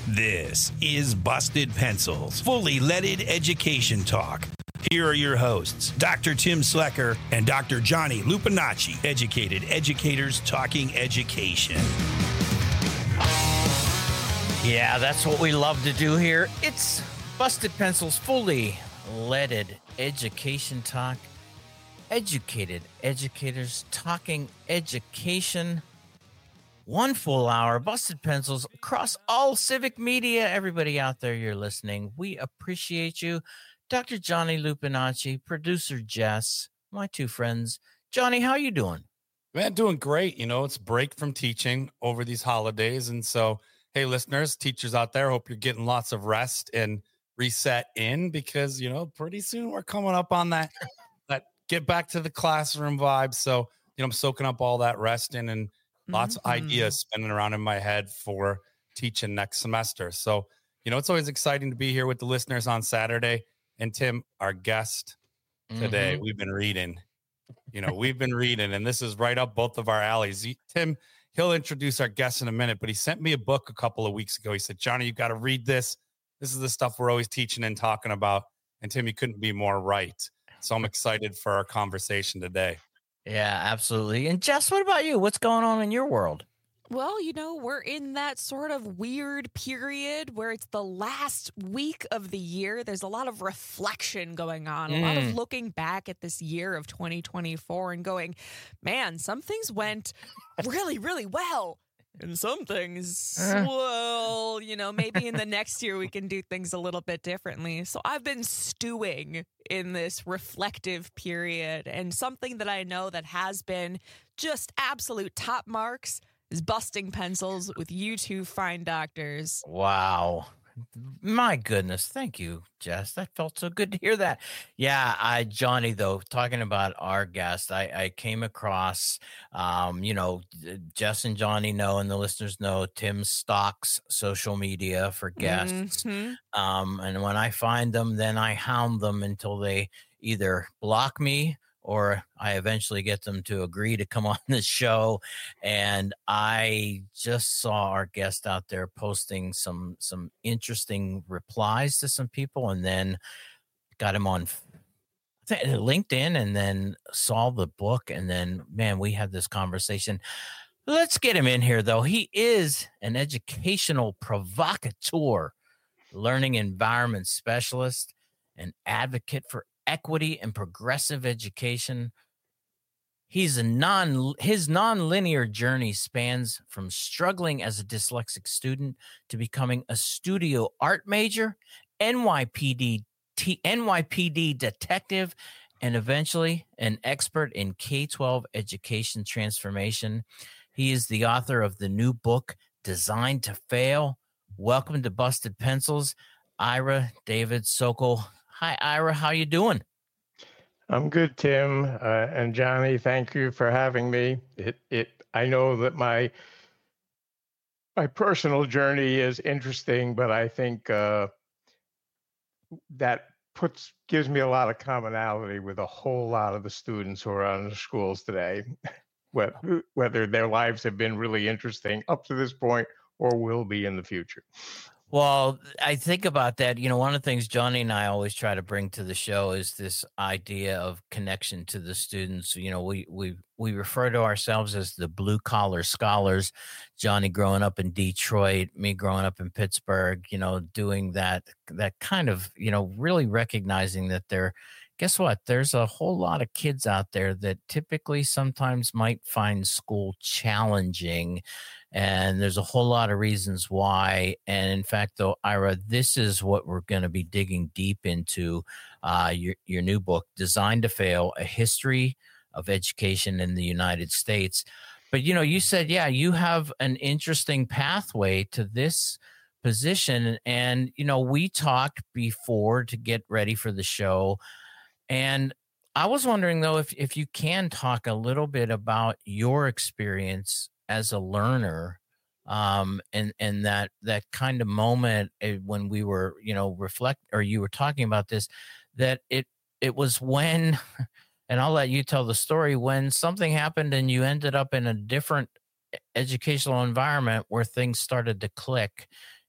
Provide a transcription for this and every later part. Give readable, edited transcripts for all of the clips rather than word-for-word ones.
This is Busted Pencils, fully leaded education talk. Here are your hosts, Dr. Tim Slecker and Dr. Johnny Lupinacci, educated educators talking education. Yeah, that's what we love to do here. It's Busted Pencils, fully leaded education talk. Educated educators talking education. 1 full hour, Busted Pencils across all civic media. Everybody out there, you're listening. We appreciate you. Dr. Johnny Lupinacci, producer Jess, my two friends. Johnny, how you doing? Man, doing great. You know, it's break from teaching over these holidays. And so, hey, listeners, teachers out there, hope you're getting lots of rest and reset in because, you know, pretty soon we're coming up on that get back to the classroom vibe. So, you know, I'm soaking up all that rest in and lots of ideas spinning around in my head for teaching next semester. So, you know, it's always exciting to be here with the listeners on Saturday. And Tim, our guest today, we've been reading, and this is right up both of our alleys. Tim, he'll introduce our guest in a minute, but he sent me a book a couple of weeks ago. He said, Johnny, you got to read this. This is the stuff we're always teaching and talking about. And Tim, you couldn't be more right. So I'm excited for our conversation today. Yeah, absolutely. And Jess, what about you? What's going on in your world? Well, you know, we're in that sort of weird period where it's the last week of the year. There's a lot of reflection going on, a lot of looking back at this year of 2024 and going, man, some things went really, really well. And some things, well, you know, maybe in the next year we can do things a little bit differently. So I've been stewing in this reflective period. And something that I know that has been just absolute top marks is Busting Pencils with you two fine doctors. Wow. My goodness. Thank you, Jess. That felt so good to hear that. Yeah, Johnny, though, talking about our guest, I came across, Jess and Johnny know, and the listeners know, Tim stalks social media for guests. And when I find them, then I hound them until they either block me or I eventually get them to agree to come on the show. And I just saw our guest out there posting some interesting replies to some people, and then got him on LinkedIn, and then saw the book, and then, man, we had this conversation. Let's get him in here, though. He is an educational provocateur, learning environment specialist, an advocate for equity and progressive education. His nonlinear journey spans from struggling as a dyslexic student to becoming a studio art major, NYPD detective, and eventually an expert in K-12 education transformation. He is the author of the new book, Designed to Fail. Welcome to Busted Pencils, Ira David Sokol. Hi, Ira. How you doing? I'm good, Tim. And Johnny, thank you for having me. I know that my personal journey is interesting, but I think that gives me a lot of commonality with a whole lot of the students who are on the schools today, whether their lives have been really interesting up to this point or will be in the future. Well, I think about that. You know, one of the things Johnny and I always try to bring to the show is this idea of connection to the students. You know, we refer to ourselves as the blue collar scholars. Johnny growing up in Detroit, me growing up in Pittsburgh, you know, doing that kind of, you know, really recognizing that guess what? There's a whole lot of kids out there that typically sometimes might find school challenging, and there's a whole lot of reasons why. And in fact, though, Ira, this is what we're going to be digging deep into, your new book, Designed to Fail, A History of Education in the United States. But, you know, you said, yeah, you have an interesting pathway to this position. And, you know, we talked before to get ready for the show, and I was wondering, though, if you can talk a little bit about your experience as a learner, and that kind of moment when we were, you know, you were talking about this, that it was when, and I'll let you tell the story, when something happened and you ended up in a different educational environment where things started to click.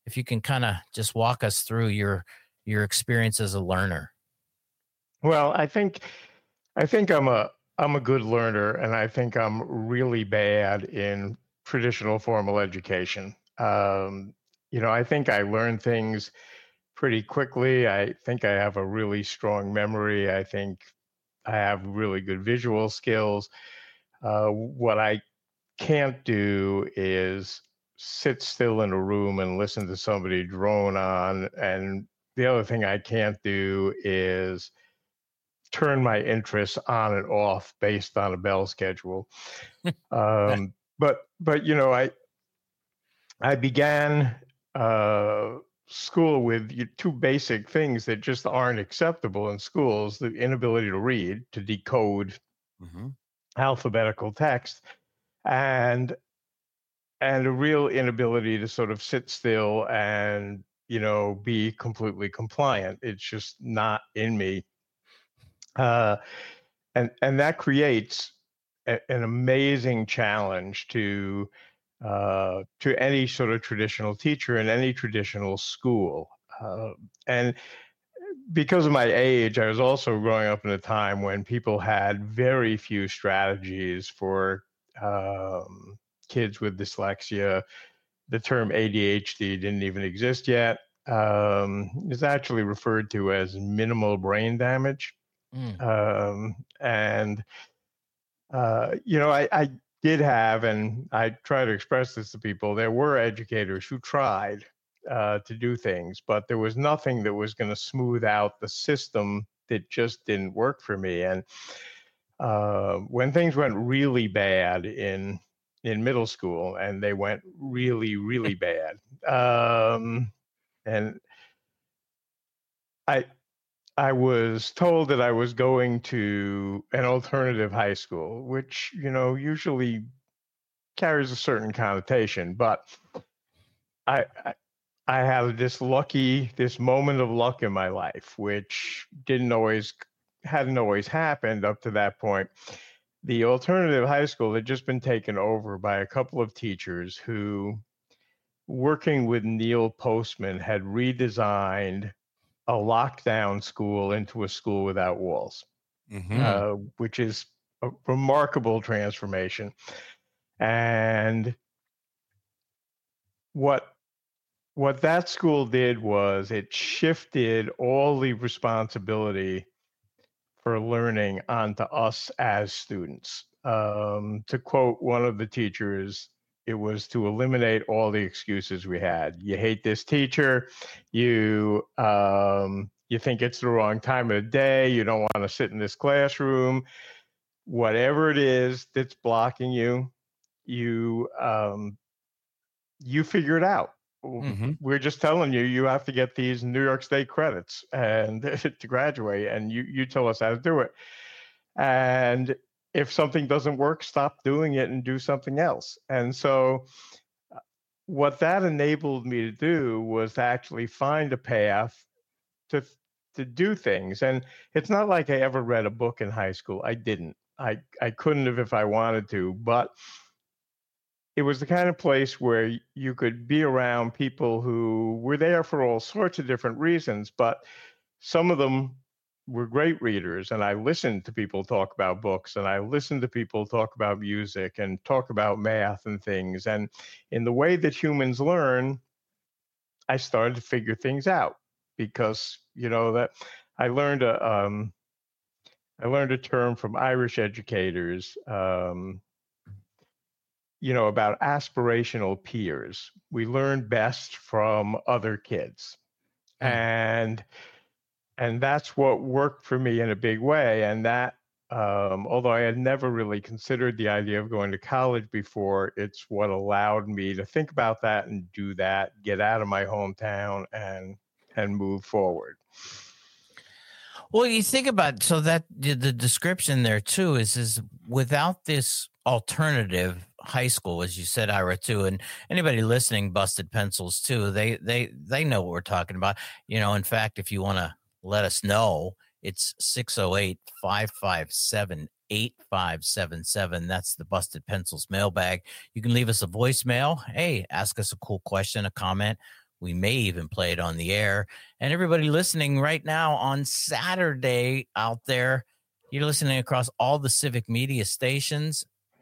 if you can kind of just walk us through your experience as a learner. Well, I think I'm a good learner, and I think I'm really bad in traditional formal education. I think I learn things pretty quickly. I think I have a really strong memory. I think I have really good visual skills. What I can't do is sit still in a room and listen to somebody drone on. And the other thing I can't do is turn my interests on and off based on a bell schedule. But I began school with two basic things that just aren't acceptable in schools: the inability to read, to decode alphabetical text, and a real inability to sort of sit still and be completely compliant. It's just not in me. And that creates an amazing challenge to any sort of traditional teacher in any traditional school. And because of my age, I was also growing up in a time when people had very few strategies for kids with dyslexia. The term ADHD didn't even exist yet. It's actually referred to as minimal brain damage. I did have, and I try to express this to people, there were educators who tried to do things, but there was nothing that was going to smooth out the system that just didn't work for me. And when things went really bad in middle school, and they went really, really bad, and I was told that I was going to an alternative high school, which, usually carries a certain connotation, but I had this moment of luck in my life, which hadn't always happened up to that point. The alternative high school had just been taken over by a couple of teachers who, working with Neil Postman, had redesigned a lockdown school into a school without walls, which is a remarkable transformation. And what that school did was it shifted all the responsibility for learning onto us as students. To quote one of the teachers, it was to eliminate all the excuses we had. You hate this teacher. You think it's the wrong time of the day. You don't want to sit in this classroom. Whatever it is that's blocking you, you figure it out. We're just telling you have to get these New York State credits and to graduate, and you tell us how to do it. And if something doesn't work, stop doing it and do something else. And so what that enabled me to do was to actually find a path to do things. And it's not like I ever read a book in high school. I didn't. I couldn't have if I wanted to, but it was the kind of place where you could be around people who were there for all sorts of different reasons, but some of them were great readers. And I listened to people talk about books, and I listened to people talk about music and talk about math and things. And in the way that humans learn, I started to figure things out, because, that I learned a term from Irish educators, about aspirational peers. We learn best from other kids. And that's what worked for me in a big way. And that, although I had never really considered the idea of going to college before, it's what allowed me to think about that and do that, get out of my hometown and move forward. Well, you think about, so that the description there too is without this alternative high school, as you said, Ira, too, and anybody listening, Busted Pencils too, they know what we're talking about. In fact, if you want to let us know, it's 608-557-8577. That's the Busted Pencils mailbag. You can leave us a voicemail. Hey, ask us a cool question, a comment. We may even play it on the air. And everybody listening right now on Saturday out there, you're listening across all the Civic Media stations,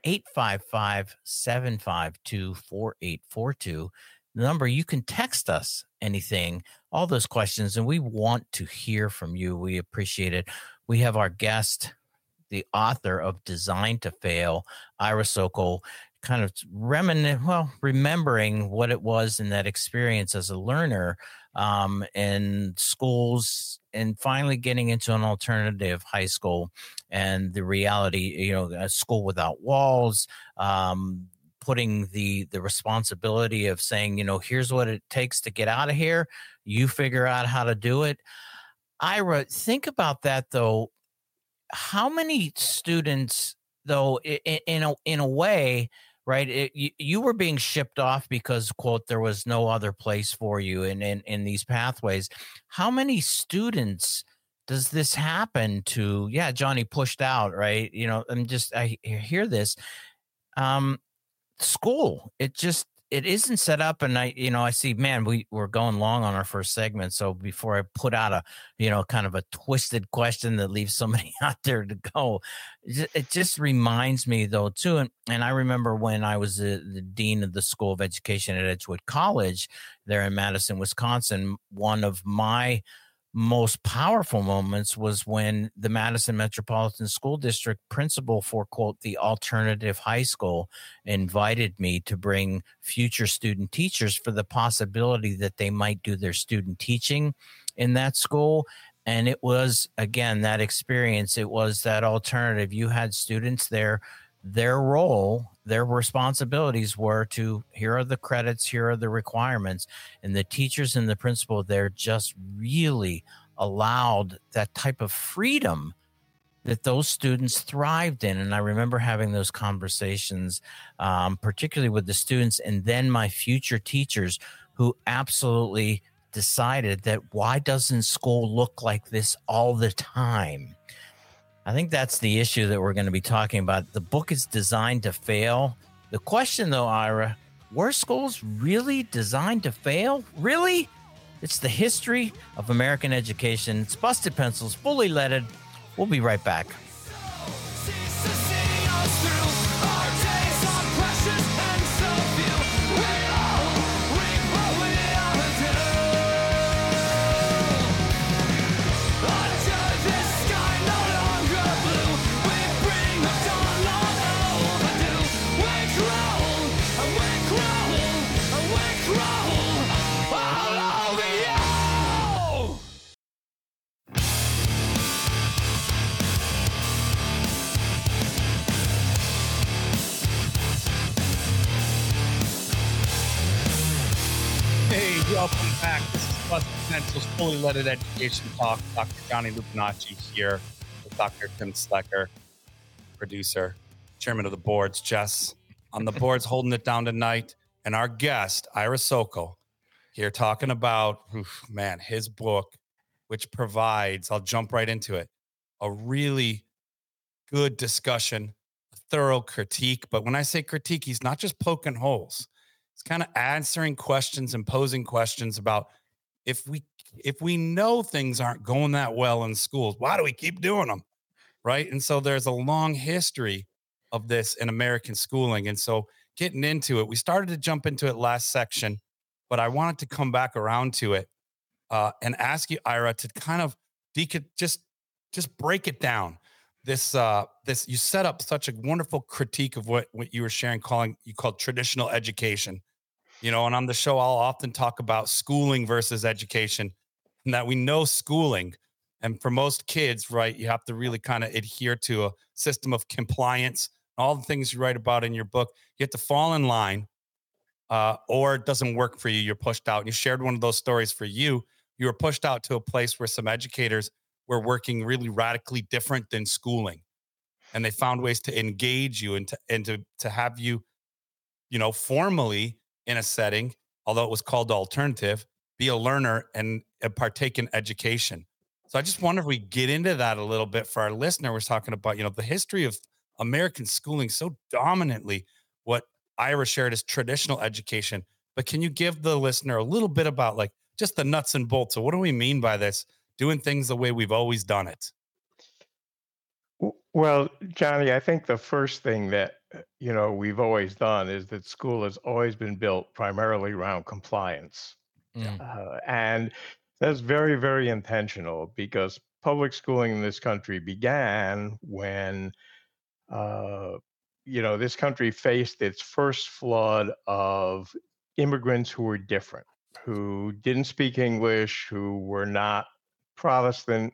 855-752-4842. The number, you can text us anything, all those questions, and we want to hear from you. We appreciate it. We have our guest, the author of Designed to Fail, Ira Sokol, kind of remembering what it was in that experience as a learner in schools, and finally getting into an alternative high school, and the reality, a school without walls, putting the responsibility of saying, here's what it takes to get out of here. You figure out how to do it. Ira, think about that though. How many students, though, in a way, right? You were being shipped off because, quote, there was no other place for you in these pathways. How many students does this happen to? Yeah, Johnny pushed out, right? I hear this. School, it isn't set up, and I see, man, we're going long on our first segment. So before I put out a, kind of a twisted question that leaves somebody out there to go, it just reminds me though too. And I remember when I was the dean of the School of Education at Edgewood College there in Madison, Wisconsin, one of my most powerful moments was when the Madison Metropolitan School District principal for, quote, the alternative high school invited me to bring future student teachers for the possibility that they might do their student teaching in that school. And it was, again, that experience. It was that alternative. You had students there. Their role, their responsibilities were to, here are the credits, here are the requirements. And the teachers and the principal there just really allowed that type of freedom that those students thrived in. And I remember having those conversations, particularly with the students and then my future teachers, who absolutely decided that, why doesn't school look like this all the time? I think that's the issue that we're going to be talking about. The book is Designed to Fail. The question, though, Ira, were schools really designed to fail? Really? It's the history of American education. It's Busted Pencils, fully leaded. We'll be right back. Welcome back. This is Busted Pencils, fully leaded education talk. Dr. Johnny Lupinacci here with Dr. Tim Slecker, producer, chairman of the boards. Jess on the boards holding it down tonight. And our guest, Ira Sokol, here talking about, his book, which provides, I'll jump right into it, a really good discussion, a thorough critique. But when I say critique, he's not just poking holes. It's kind of answering questions and posing questions about, if we know things aren't going that well in schools, why do we keep doing them? Right. And so there's a long history of this in American schooling. And so getting into it, we started to jump into it last section, but I wanted to come back around to it and ask you, Ira, to kind of just break it down. This you set up such a wonderful critique of what you were sharing, you called traditional education, and on the show, I'll often talk about schooling versus education, and that we know schooling. And for most kids, right, you have to really kind of adhere to a system of compliance, all the things you write about in your book. You have to fall in line, or it doesn't work for you. You're pushed out. And you shared one of those stories for you. You were pushed out to a place where some educators were working really radically different than schooling. And they found ways to engage you and to have you, formally in a setting, although it was called alternative, be a learner and partake in education. So I just wonder if we get into that a little bit for our listener. We're talking about, the history of American schooling so dominantly. What Ira shared is traditional education. but can you give the listener a little bit about like just the nuts and bolts? So what do we mean by this? Doing things the way we've always done it. Well, Johnny, I think the first thing that we've always done is that school has always been built primarily around compliance, Mm. and that's very, very intentional because public schooling in this country began when this country faced its first flood of immigrants who were different, who didn't speak English, who were not Protestant,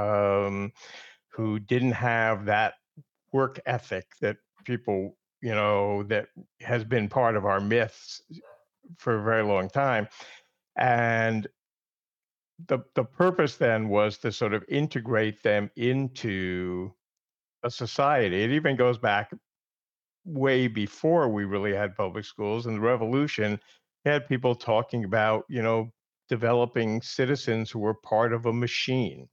who didn't have that work ethic that people, that has been part of our myths for a very long time. And the purpose then was to sort of integrate them into a society. It even goes back way before we really had public schools. And the revolution had people talking about, developing citizens who were part of a machine.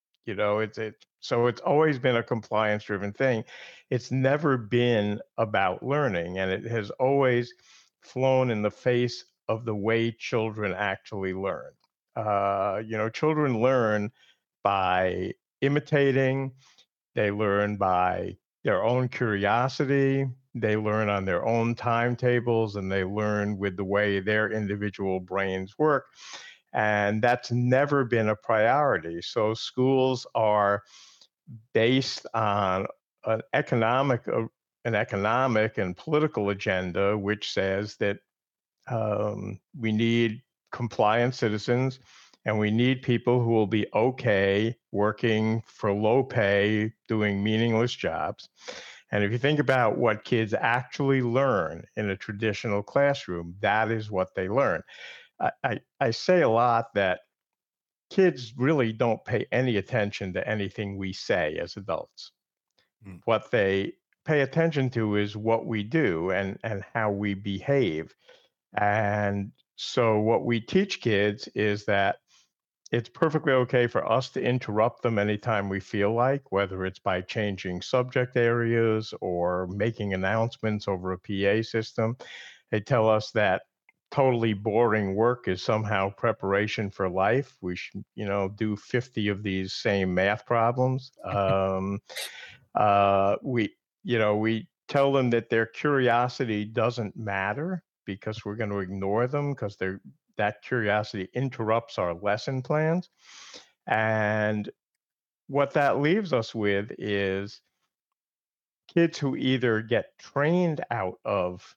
So it's always been a compliance driven thing. It's never been about learning, and it has always flown in the face of the way children actually learn. Children learn by imitating, they learn by their own curiosity, they learn on their own timetables, and they learn with the way their individual brains work. And that's never been a priority. So schools are based on an economic and political agenda, which says that we need compliant citizens, and we need people who will be okay working for low pay, doing meaningless jobs. And if you think about what kids actually learn in a traditional classroom, that is what they learn. I say a lot that kids really don't pay any attention to anything we say as adults. What they pay attention to is what we do and how we behave. And so what we teach kids is that it's perfectly okay for us to interrupt them anytime we feel like, whether it's by changing subject areas or making announcements over a PA system. They tell us that totally boring work is somehow preparation for life. We should, do 50 of these same math problems. We tell them that their curiosity doesn't matter because we're going to ignore them because that curiosity interrupts our lesson plans. And what that leaves us with is kids who either get trained out of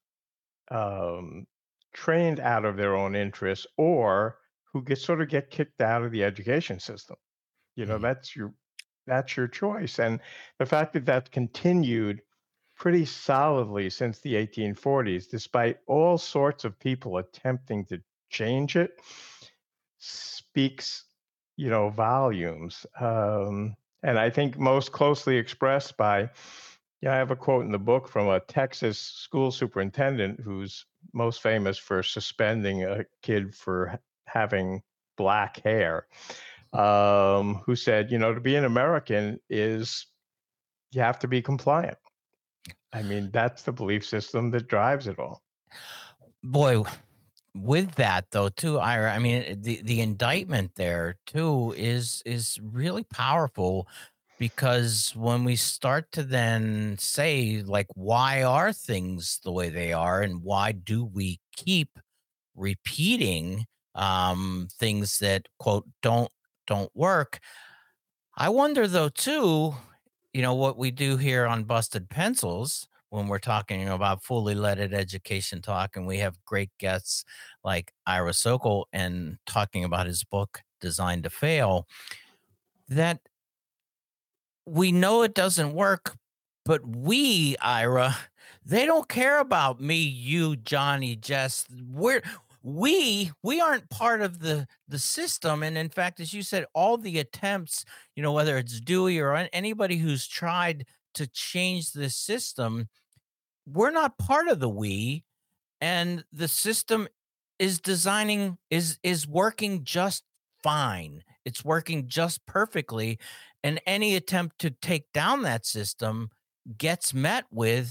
their own interests, or who get kicked out of the education system. That's your choice. And the fact that that's continued pretty solidly since the 1840s, despite all sorts of people attempting to change it, speaks, volumes. And I think most closely expressed by, I have a quote in the book from a Texas school superintendent who's most famous for suspending a kid for having black hair, who said, to be an American is you have to be compliant. I mean, that's the belief system that drives it all. Boy, with that though, too, Ira, I mean, the indictment there too is really powerful, because when we start to then say, like, why are things the way they are, and why do we keep repeating things that, quote, don't work? I wonder though too, what we do here on Busted Pencils when we're talking about fully leaded education talk, and we have great guests like Ira Sokol and talking about his book Designed to Fail, that we know it doesn't work, but we, Ira, they don't care about me, you, Johnny, Jess. We aren't part of the system. And in fact, as you said, all the attempts, whether it's Dewey or anybody who's tried to change this system, we're not part of the we, and the system is working just fine. It's working just perfectly. And any attempt to take down that system gets met with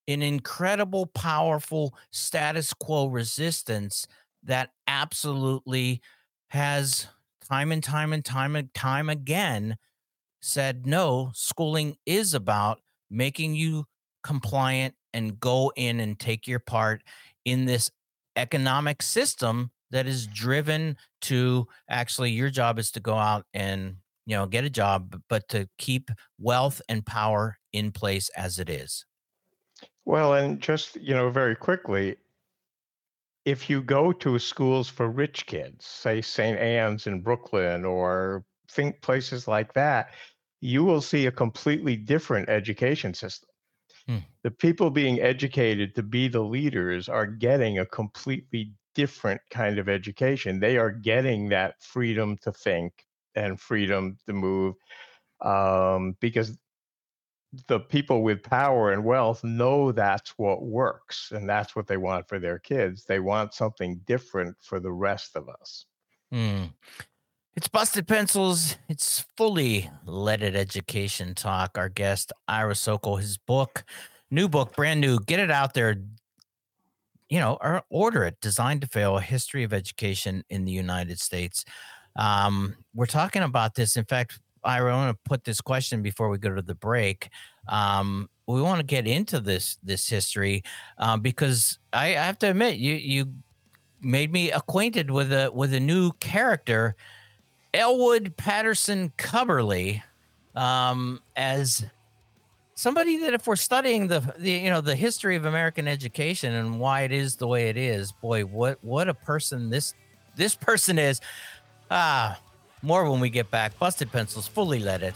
an incredible, powerful status quo resistance that absolutely has time and time and time and time again said, no, schooling is about making you compliant and go in and take your part in this economic system that is driven to actually your job is to go out and get a job, but to keep wealth and power in place as it is. Well, and just, very quickly, if you go to schools for rich kids, say St. Anne's in Brooklyn or think places like that, you will see a completely different education system. The people being educated to be the leaders are getting a completely different kind of education. They are getting that freedom to think and freedom to move, because the people with power and wealth know that's what works and that's what they want for their kids. They want something different for the rest of us. It's Busted Pencils. It's fully leaded education talk. Our guest, Ira Sokol, his book, new book, brand new. Get it out there. Or order it. Designed to Fail: A History of Education in the United States. We're talking about this. In fact, Ira, I want to put this question before we go to the break. We want to get into this history because I have to admit, you made me acquainted with a new character, Elwood Patterson Cubberley, as somebody that, if we're studying the history of American education and why it is the way it is, boy, what a person this person is. More when we get back. Busted Pencils, fully leaded.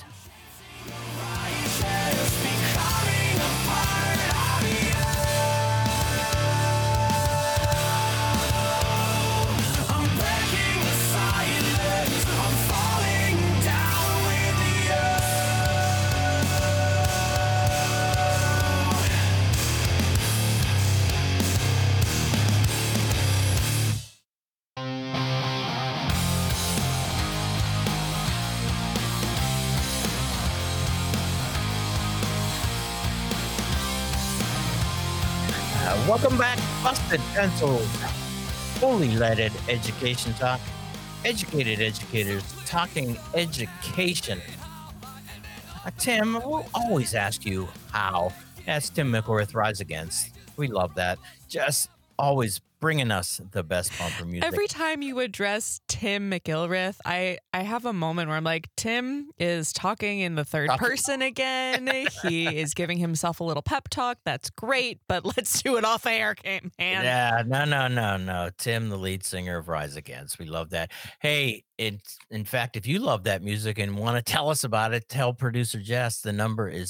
Welcome back, Busted Pencils, fully leaded education talk. Educated educators talking education. Tim, we'll always ask you how. That's Tim McElrath, Rise Against. We love that. Just always bringing us the best bumper music. Every time you address Tim McIlrath, I have a moment where I'm like, Tim is talking in the third person again. He is giving himself a little pep talk. That's great, but let's do it off air, man. Yeah, no. Tim, the lead singer of Rise Against. We love that. Hey, in fact, if you love that music and want to tell us about it, tell producer Jess. The number is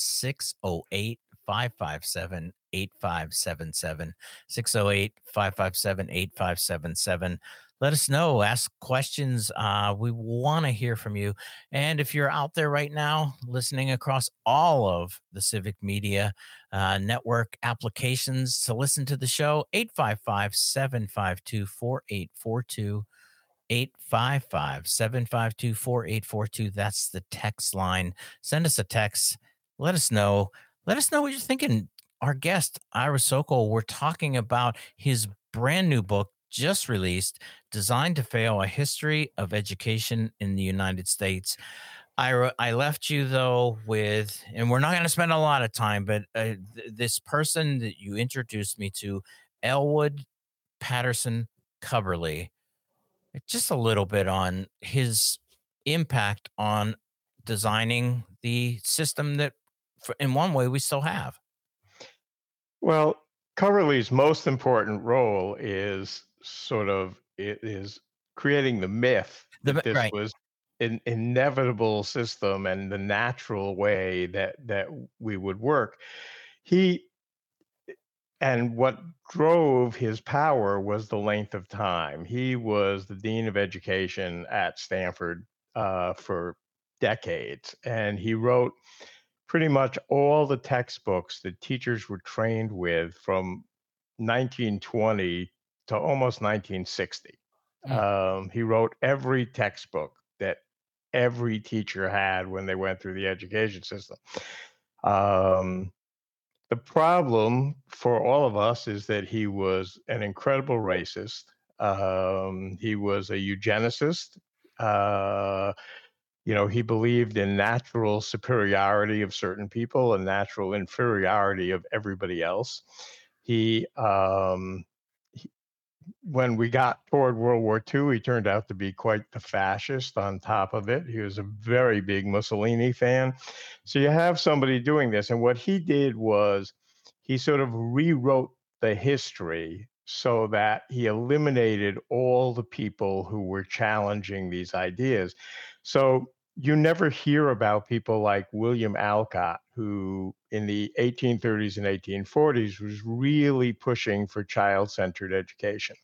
608-557-8577. 608-557-8577. Let us know. Ask questions. We want to hear from you. And if you're out there right now listening across all of the Civic Media network applications to listen to the show, 855-752-4842. 855-752-4842. That's the text line. Send us a text. Let us know what you're thinking. Our guest, Ira Sokol, we're talking about his brand new book, just released, Designed to Fail: A History of Education in the United States. Ira, I left you, though, with, and we're not going to spend a lot of time, but this person that you introduced me to, Elwood Patterson Cubberley, just a little bit on his impact on designing the system that, in one way, we still have. Well, Cubberley's most important role is creating the myth that this was an inevitable system and the natural way that we would work. And what drove his power was the length of time. He was the dean of education at Stanford for decades, and he wrote pretty much all the textbooks that teachers were trained with from 1920 to almost 1960. He wrote every textbook that every teacher had when they went through the education system. The problem for all of us is that he was an incredible racist. He was a eugenicist. Uh, he believed in natural superiority of certain people and natural inferiority of everybody else. He, when we got toward World War II, he turned out to be quite the fascist on top of it. He was a very big Mussolini fan. So you have somebody doing this. And what he did was he sort of rewrote the history so that he eliminated all the people who were challenging these ideas. So you never hear about people like William Alcott, who in the 1830s and 1840s was really pushing for child-centered education.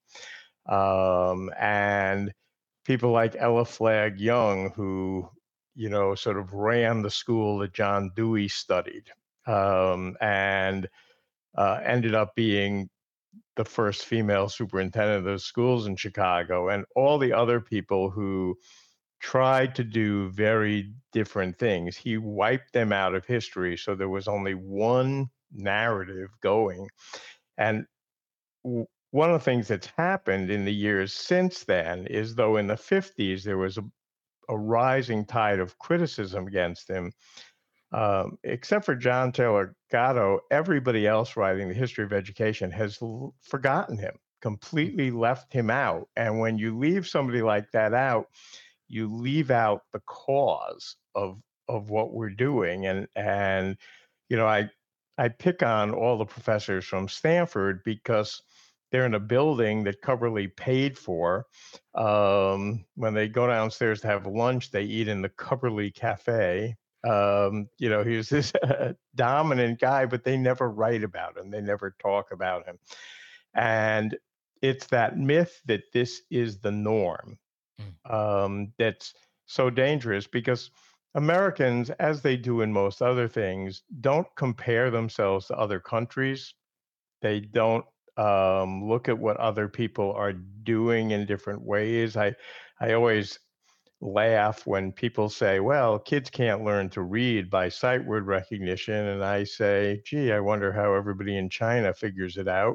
And people like Ella Flagg Young, who, sort of ran the school that John Dewey studied, and ended up being the first female superintendent of those schools in Chicago, and all the other people who tried to do very different things. He wiped them out of history, so there was only one narrative going. And one of the things that's happened in the years since then is, though in the 50s there was a rising tide of criticism against him, except for John Taylor Gatto, everybody else writing the history of education has forgotten him, completely left him out. And when you leave somebody like that out, you leave out the cause of what we're doing. And I pick on all the professors from Stanford because they're in a building that Coverly paid for. When they go downstairs to have lunch, they eat in the Coverly Cafe. He was this dominant guy, but they never write about him. They never talk about him. And it's that myth that this is the norm. That's so dangerous, because Americans, as they do in most other things, don't compare themselves to other countries. They don't look at what other people are doing in different ways. I always laugh when people say, well, kids can't learn to read by sight word recognition. And I say, gee, I wonder how everybody in China figures it out,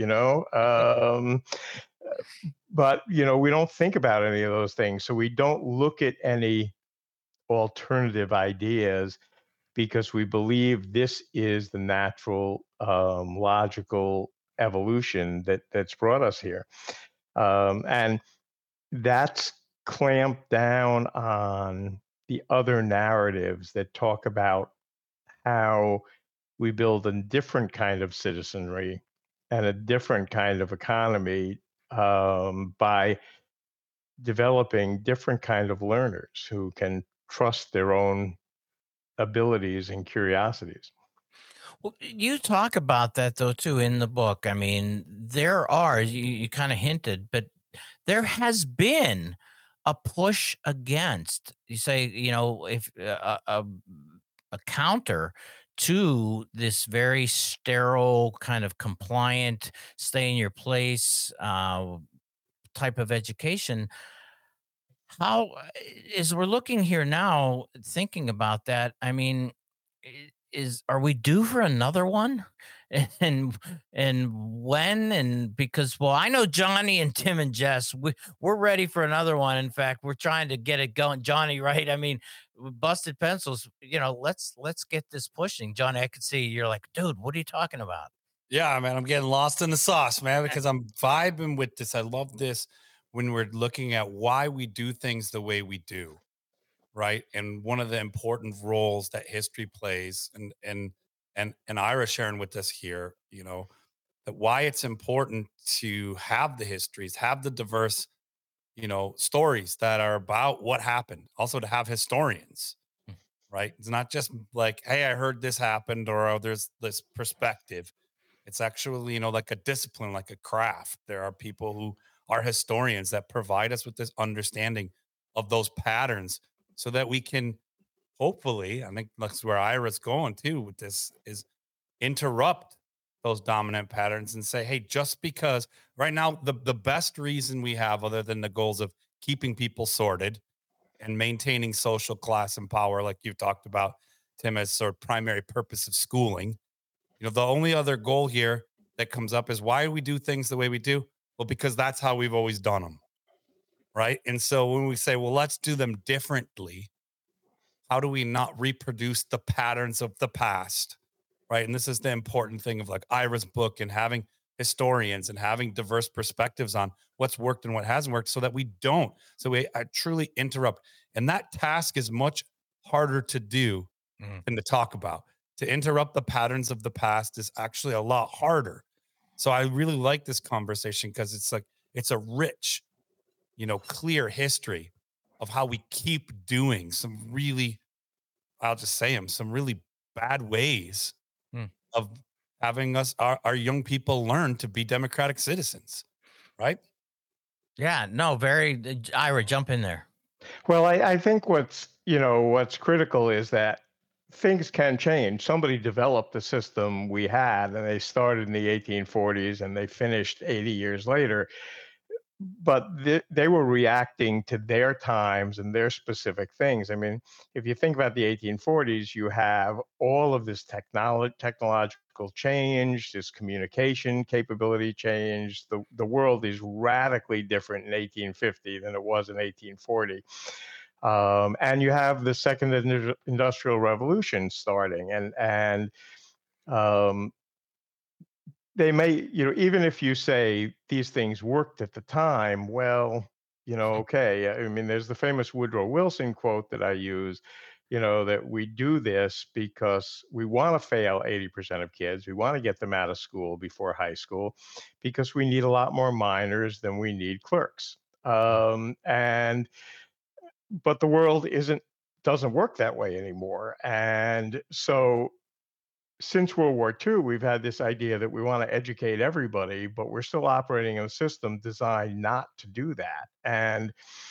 But, we don't think about any of those things. So we don't look at any alternative ideas because we believe this is the natural, logical evolution that's brought us here. And that's clamped down on the other narratives that talk about how we build a different kind of citizenry and a different kind of economy by developing different kind of learners who can trust their own abilities and curiosities. Well, you talk about that though too in the book. I mean, there are, you kind of hinted, but there has been a push against, you say, if a counter to this very sterile kind of compliant, stay in your place type of education. How, as we're looking here now, thinking about that, I mean, are we due for another one? And when? And because, well, I know Johnny and Tim and Jess, we're ready for another one. In fact, we're trying to get it going. Johnny, right? I mean, Busted Pencils, let's get this pushing. Johnny, I could see you're like, dude, what are you talking about? Yeah, man, I'm getting lost in the sauce, man, because I'm vibing with this. I love this when we're looking at why we do things the way we do, right? And one of the important roles that history plays, and Ira sharing with us here, that why it's important to have the histories, have the diverse, stories that are about what happened. Also to have historians, right? It's not just like, hey, I heard this happened, or oh, there's this perspective. It's actually, like a discipline, like a craft. There are people who are historians that provide us with this understanding of those patterns so that we can hopefully, I think that's where Ira's going too with this, is interrupt those dominant patterns and say, hey, just because right now the best reason we have, other than the goals of keeping people sorted and maintaining social class and power, like you've talked about, Tim, as sort of primary purpose of schooling, The only other goal here that comes up is why do we do things the way we do? Well, because that's how we've always done them. Right. And so when we say, well, let's do them differently, how do we not reproduce the patterns of the past? Right. And this is the important thing of like Ira's book and having historians and having diverse perspectives on what's worked and what hasn't worked so that we don't. So we truly interrupt. And that task is much harder to do than to talk about. To interrupt the patterns of the past is actually a lot harder. So I really like this conversation because it's like, it's a rich, clear history of how we keep doing some really, I'll just say them, some really bad ways of having our young people learn to be democratic citizens. Right? Yeah, no, Ira, jump in there. Well, I think what's critical is that things can change. Somebody developed the system we had, and they started in the 1840s and they finished 80 years later. But they were reacting to their times and their specific things. I mean, if you think about the 1840s, you have all of this technological change, this communication capability change. The world is radically different in 1850 than it was in 1840. And you have the second industrial revolution starting, and they may, even if you say these things worked at the time, well, okay. I mean, there's the famous Woodrow Wilson quote that I use, that we do this because we want to fail 80% of kids. We want to get them out of school before high school because we need a lot more minors than we need clerks. But the world doesn't work that way anymore. And so since World War II, we've had this idea that we want to educate everybody, but we're still operating in a system designed not to do that. And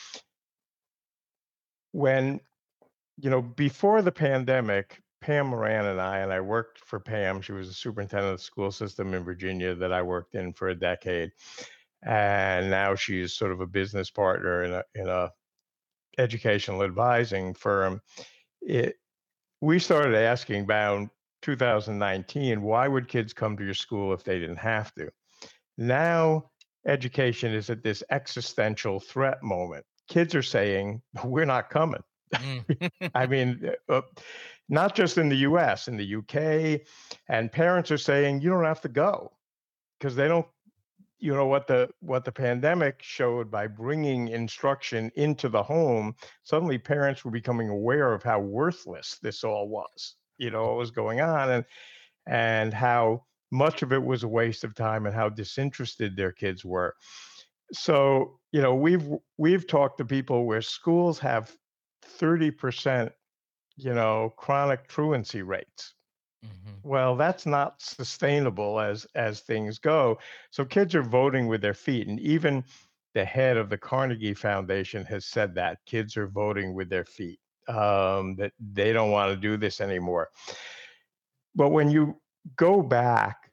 when, before the pandemic, Pam Moran and I worked for Pam. She was a superintendent of the school system in Virginia that I worked in for a decade. And now she's sort of a business partner in a educational advising firm. We started asking about 2019, why would kids come to your school if they didn't have to? Now, education is at this existential threat moment. Kids are saying, we're not coming. I mean, not just in the US, in the UK, and parents are saying, you don't have to go because they don't, what the pandemic showed by bringing instruction into the home, suddenly parents were becoming aware of how worthless this all was. What was going on and how much of it was a waste of time and how disinterested their kids were. So, we've talked to people where schools have 30%, chronic truancy rates. Well, that's not sustainable as things go. So kids are voting with their feet. And even the head of the Carnegie Foundation has said that kids are voting with their feet, that they don't want to do this anymore. But when you go back,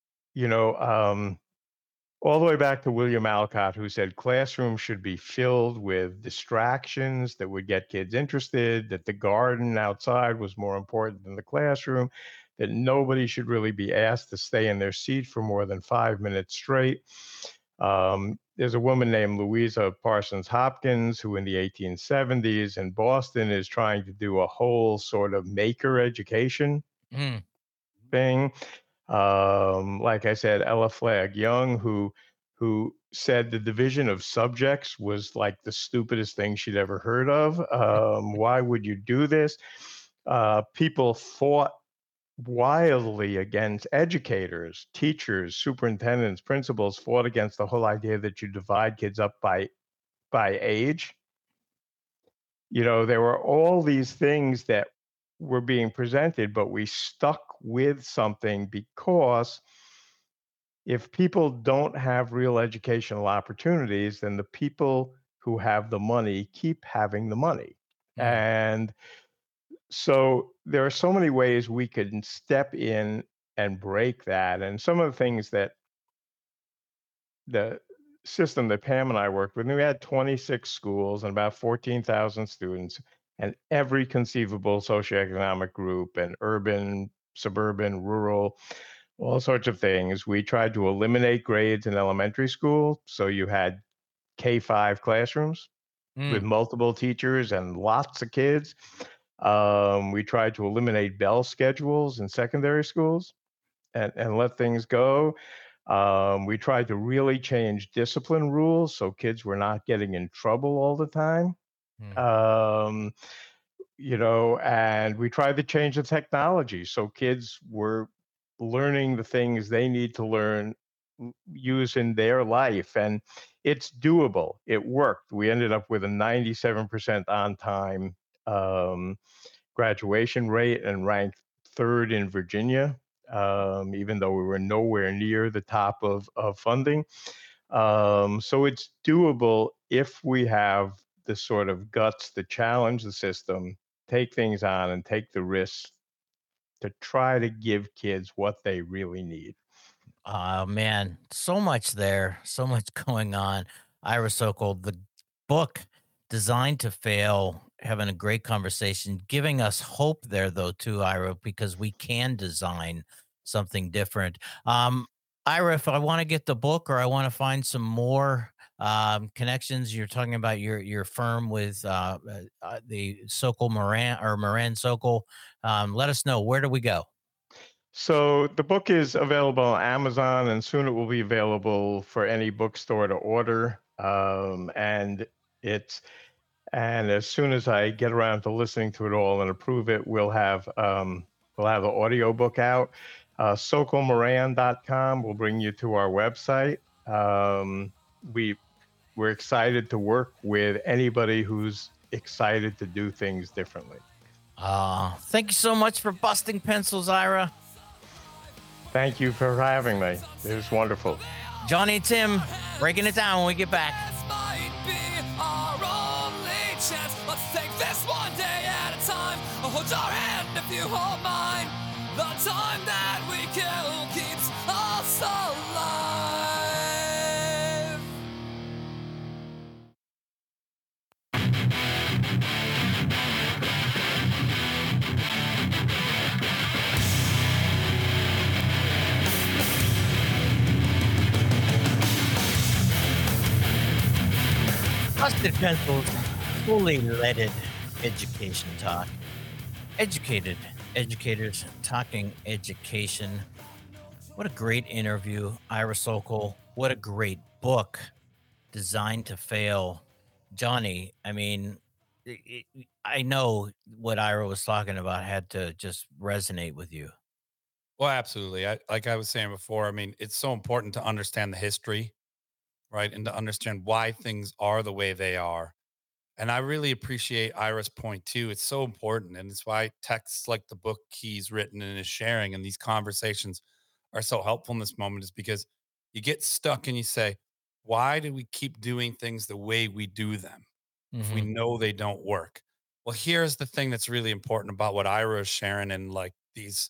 all the way back to William Alcott, who said classrooms should be filled with distractions that would get kids interested, that the garden outside was more important than the classroom, that nobody should really be asked to stay in their seat for more than 5 minutes straight. There's a woman named Louisa Parsons Hopkins who in the 1870s in Boston is trying to do a whole sort of maker education thing. Like I said, Ella Flagg Young, who said the division of subjects was like the stupidest thing she'd ever heard of. Why would you do this? People fought wildly against educators, teachers, superintendents, principals fought against the whole idea that you divide kids up by age. There were all these things that were being presented, but we stuck with something because if people don't have real educational opportunities, then the people who have the money keep having the money. And so there are so many ways we could step in and break that. And some of the things that the system that Pam and I worked with, we had 26 schools and about 14,000 students and every conceivable socioeconomic group and urban, suburban, rural, all sorts of things. We tried to eliminate grades in elementary school. So you had K-5 classrooms with multiple teachers and lots of kids. We tried to eliminate bell schedules in secondary schools and let things go. We tried to really change discipline rules so kids were not getting in trouble all the time. Mm. Um, and we tried to change the technology so kids were learning the things they need to learn, use in their life. And it's doable. It worked. We ended up with a 97% on time graduation rate and ranked third in Virginia, even though we were nowhere near the top of funding. So it's doable if we have the sort of guts to challenge the system, take things on, and take the risks to try to give kids what they really need. Oh man, so much there, so much going on. Ira Sokol, the book Designed to Fail, having a great conversation, giving us hope there though too, Ira, because we can design something different. Ira, if I want to get the book or I want to find some more connections, you're talking about your firm with the Sokol Moran or Moran Sokol. Let us know, where do we go? So the book is available on Amazon, and soon it will be available for any bookstore to order. And as soon as I get around to listening to it all and approve it, we'll have the audio book out. SokolMoran.com will bring you to our website. We're excited to work with anybody who's excited to do things differently. Thank you so much for busting pencils, Ira. Thank you for having me. It was wonderful. Johnny and Tim breaking it down when we get back. Might be our only chance. Let's take this one day at a time. I'll hold your hand if you hold mine. The time that we kill keeps us alive. Busted pencils, fully leaded education talk. Educated educators talking education. What a great interview, Ira Sokol. What a great book, Designed to Fail. Johnny, I mean, I know what Ira was talking about had to just resonate with you. Well, absolutely. Like I was saying before, I mean, it's so important to understand the history, right? And to understand why things are the way they are. And I really appreciate Ira's point too. It's so important. And it's why texts like the book he's written and is sharing and these conversations are so helpful in this moment, is because you get stuck and you say, why do we keep doing things the way we do them if we know they don't work? Well, here's the thing that's really important about what Ira is sharing and like these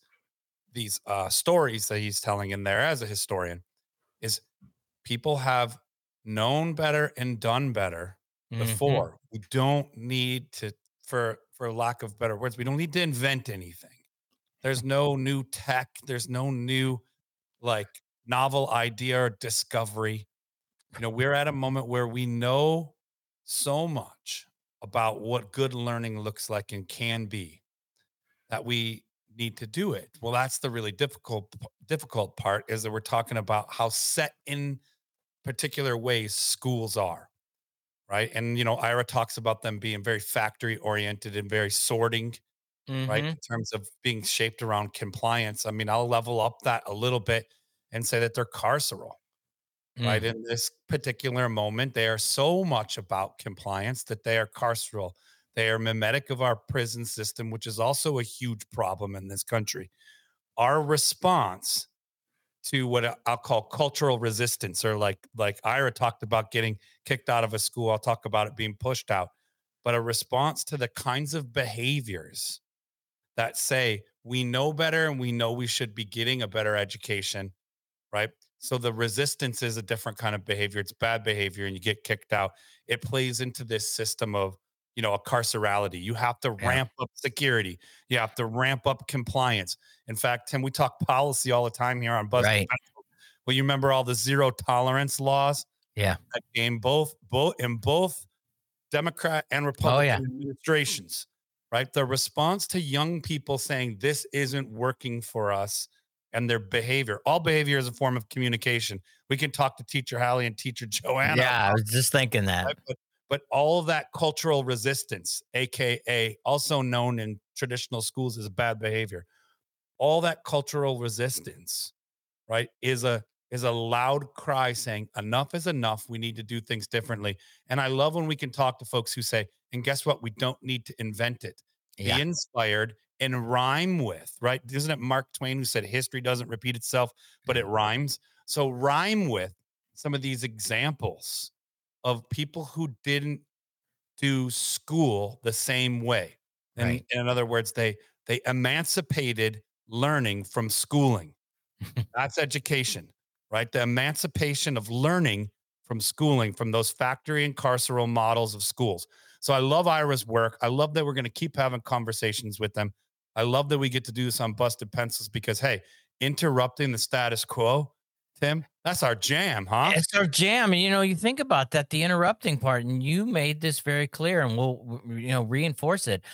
stories that he's telling in there as a historian is people have known better and done better before. We don't need to, for lack of better words, we don't need to invent anything. There's no new tech. There's no new like novel idea or discovery. You know, we're at a moment where we know so much about what good learning looks like and can be that we need to do it. Well, that's the really difficult part, is that we're talking about how set in particular ways schools are, right? And, you know, Ira talks about them being very factory oriented and very sorting, right? In terms of being shaped around compliance. I mean, I'll level up that a little bit and say that they're carceral, right? In this particular moment, they are so much about compliance that they are carceral. They are mimetic of our prison system, which is also a huge problem in this country. Our response to what I'll call cultural resistance, or like Ira talked about getting kicked out of a school, I'll talk about it being pushed out, but a response to the kinds of behaviors that say we know better and we know we should be getting a better education, right? So the resistance is a different kind of behavior. It's bad behavior and you get kicked out. It plays into this system of, a carcerality. You have to ramp up security. You have to ramp up compliance. In fact, Tim, we talk policy all the time here on Buzz. Right. Well, you remember all the zero tolerance laws? Yeah. That came both Democrat and Republican administrations, right? The response to young people saying this isn't working for us and their behavior. All behavior is a form of communication. We can talk to Teacher Hallie and Teacher Joanna. Yeah, I was just thinking that. Right? But all of that cultural resistance, AKA also known in traditional schools as bad behavior, all that cultural resistance, right, is a loud cry saying enough is enough. We need to do things differently. And I love when we can talk to folks who say, and guess what? We don't need to invent it. Be inspired and rhyme with, right? Isn't it Mark Twain who said history doesn't repeat itself, but it rhymes? So rhyme with some of these examples of people who didn't do school the same way. And Right. in other words, they emancipated learning from schooling. That's education, right? The emancipation of learning from schooling, from those factory and carceral models of schools. So I love Ira's work. I love that we're going to keep having conversations with them. I love that we get to do this on Busted Pencils because, hey, interrupting the status quo, Tim, that's our jam, huh? It's our jam. And, you think about that, the interrupting part, and you made this very clear, and we'll, reinforce it.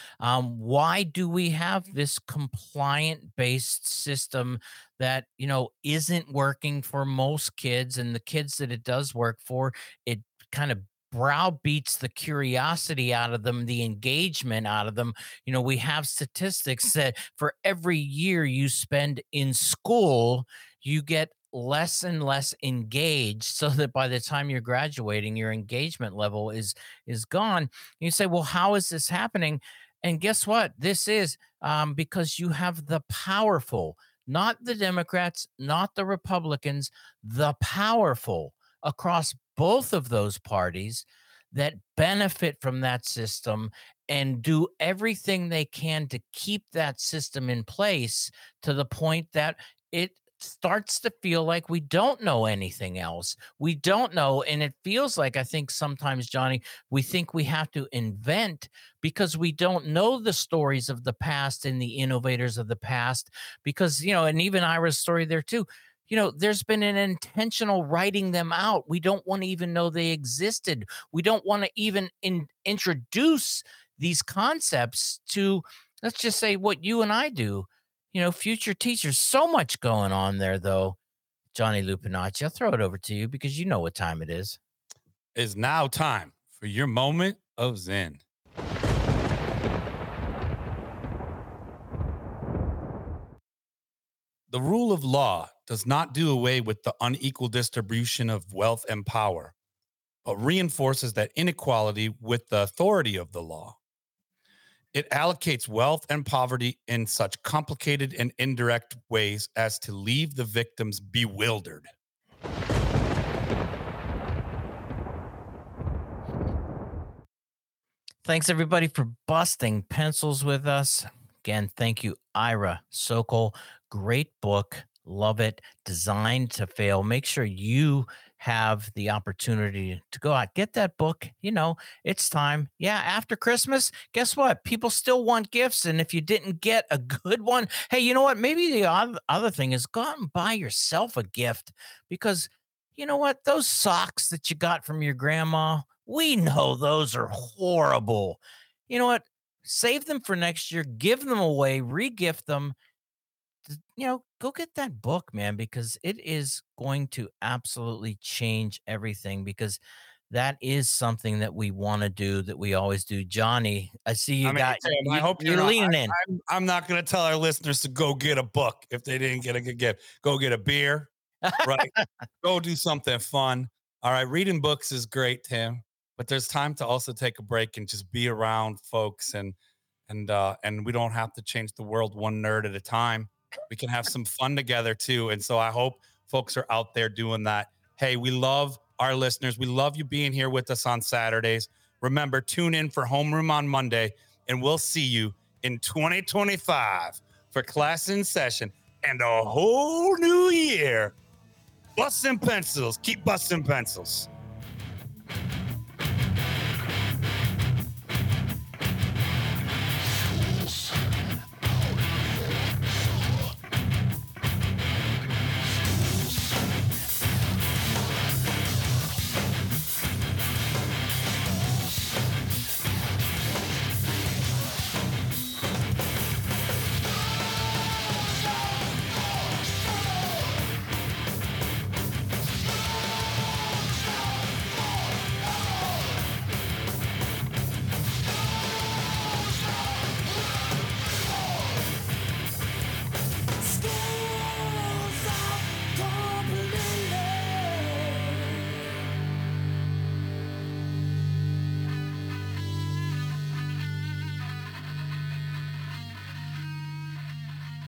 Why do we have this compliant-based system that, isn't working for most kids, and the kids that it does work for, it kind of browbeats the curiosity out of them, the engagement out of them. We have statistics that for every year you spend in school, you get less and less engaged, so that by the time you're graduating, your engagement level is gone. You say, well, how is this happening? And guess what? This is because you have the powerful, not the Democrats, not the Republicans, the powerful across both of those parties that benefit from that system and do everything they can to keep that system in place to the point that it starts to feel like we don't know anything else. We don't know. And it feels like, I think sometimes, Johnny, we think we have to invent because we don't know the stories of the past and the innovators of the past. Because, and even Ira's story there too, there's been an intentional writing them out. We don't want to even know they existed. We don't want to even introduce these concepts to, let's just say, what you and I do. Future teachers, so much going on there, though. Johnny Lupinacci, I'll throw it over to you because you know what time it is. It's now time for your moment of Zen. The rule of law does not do away with the unequal distribution of wealth and power, but reinforces that inequality with the authority of the law. It allocates wealth and poverty in such complicated and indirect ways as to leave the victims bewildered. Thanks, everybody, for busting pencils with us. Again, thank you, Ira Sokol. Great book. Love it. Designed to Fail. Make sure you have the opportunity to go out, get that book. It's time. Yeah, after Christmas, guess what? People still want gifts. And if you didn't get a good one, hey, you know what? Maybe the other thing is go out and buy yourself a gift, because you know what? Those socks that you got from your grandma, we know those are horrible. You know what? Save them for next year. Give them away. Re-gift them. Go get that book, man, because it is going to absolutely change everything, because that is something that we want to do, that we always do. Johnny, I see you I hope you're leaning in. I'm not going to tell our listeners to go get a book if they didn't get a good gift. Go get a beer, right? Go do something fun. All right, reading books is great, Tim, but there's time to also take a break and just be around folks, and we don't have to change the world one nerd at a time. We can have some fun together too. And so I hope folks are out there doing that. Hey, we love our listeners. We love you being here with us on Saturdays. Remember, tune in for Homeroom on Monday, and we'll see you in 2025 for Class in Session and a whole new year. Bustin' pencils. Keep busting pencils.